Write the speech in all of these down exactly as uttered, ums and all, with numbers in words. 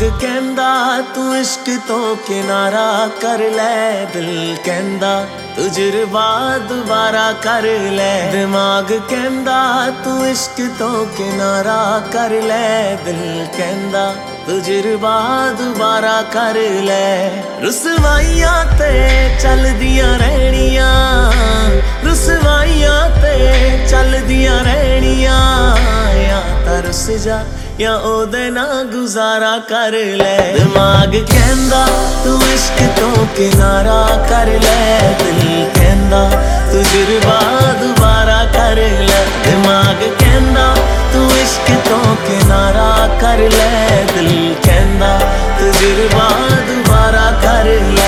कहंदा तू इश्क तो किनारा कर ले, दिल कहंदा तुजरबा दोबारा कर ले। दिमाग कहंदा तू इश्क तो किनारा कर ले, दिल कहंदा तुजरबा दोबारा कर ले। रुसवाइयां ते चलदियां रहनियां, रुसवाइयां ते चलदियां रहनियां, या तां रुस जा या ओदे ना गुजारा कर ले। दिमाग कहंदा तू इश्क तो किनारा कर ले, दिल कहंदा तुजरबा दोबारा कर ले। दिमाग कहंदा तू इश्क तो किनारा कर ले, दिल कहंदा तुजरबा दोबारा कर ले।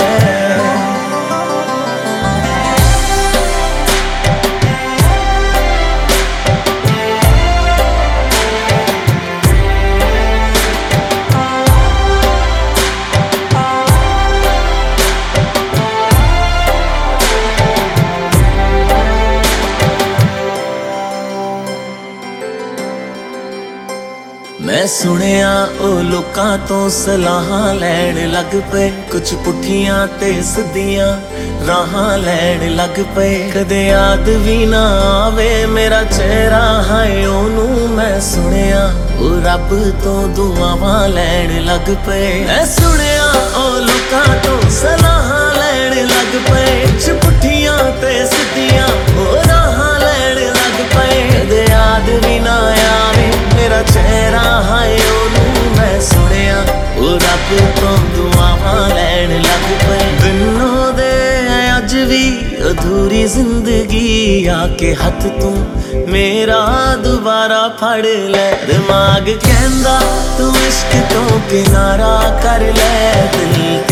मैं सुनिया ओ लोकां तो सलाहां लैण लग पे, कुछ पुठियां ते सिद्धियां राहां लैण लग पे। कदे याद भी ना आवे मेरा चेहरा, हाय ओनू मैं सुनिया ओ रब तो दुआवां लैण लग पे। मैं सुनिया ओ लोकां तो सलाहां लैण लग पे, कुछ पुठियां ते सिद्धियां ओ राहां लैण लग पे। कदे याद भी ना आवे मेरा चेहरा, हाय ओनू मैं सुनिया ओ रब तो दुआवां लैण लग पे। दिनों दे अज भी अधूरी जिंदगी, आके हथ तू मेरा दोबारा फड़ ले। दिमाग कहंदा तू इश्क तो किनारा कर ले, दिल